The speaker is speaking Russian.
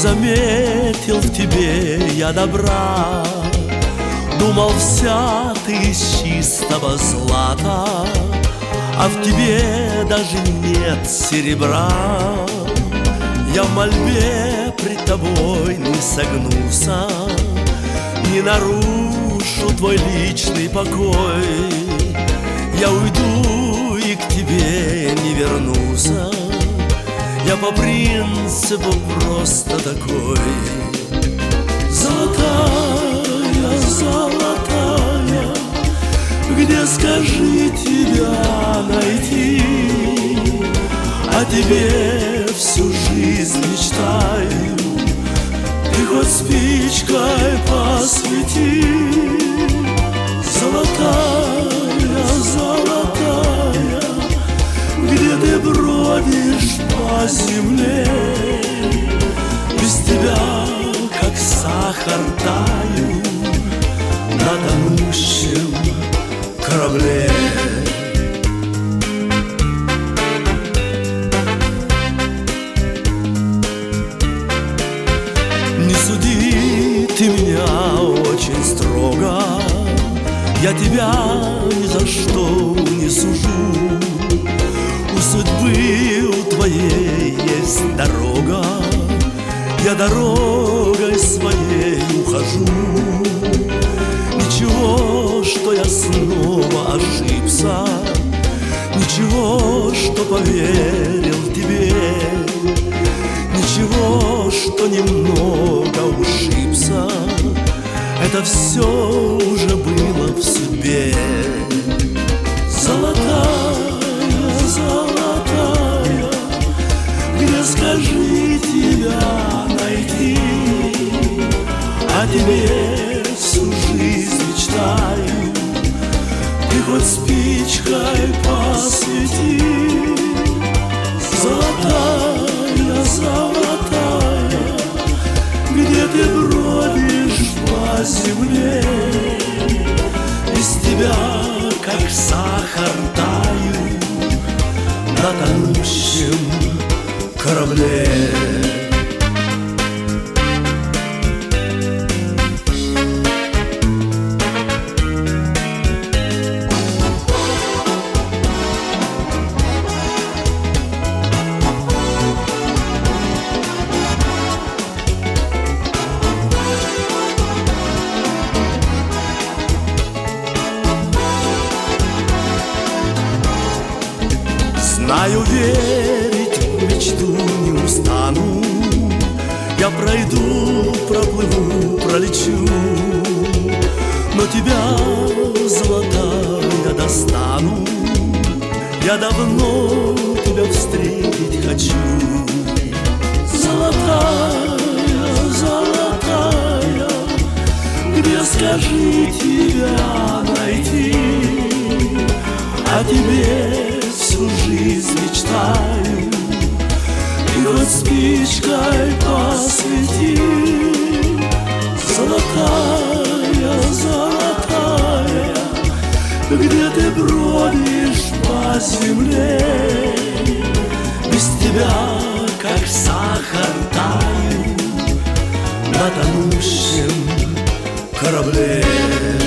заметил в тебе я добра. Думал, вся ты из чистого злата, а в тебе даже нет серебра. Я в мольбе пред тобой не согнуся, не нарушу твой личный покой. Я уйду и к тебе не вернуся. Я по принципу просто такой. Золотая, золотая, где, скажи, тебя найти? О тебе всю жизнь мечтаю, ты хоть спичкой посвети. Золотая, золотая, где ты бродишь по земле? Без тебя, как сахар, таю на тонущем корабле. Не суди ты меня очень строго, я тебя ни за что не сужу. У судьбы у твоей есть дорога, я дорогой своей ухожу. Ничего, что я снова ошибся, ничего, что поверил тебе, ничего, что немного ушибся. Это все уже было в судьбе. Золотая, золотая, где, скажи, тебя найти? О тебе всю жизнь мечтаю, ты хоть спичкой посвети. Золотая, золотая, где ты бродишь по земле? Без тебя, как сахар, таю на тонущем корабле. Знаю, верить в мечту не устану. Я пройду, проплыву, пролечу, но тебя, золотая, достану. Я давно тебя встретить хочу. Золотая, золотая, где, скажи, тебя найти? О тебе всю жизнь мечтаю, и хоть спичкой посвети. Золотая, золотая, где ты бродишь по земле? Без тебя, как сахар, таю на тонущем корабле.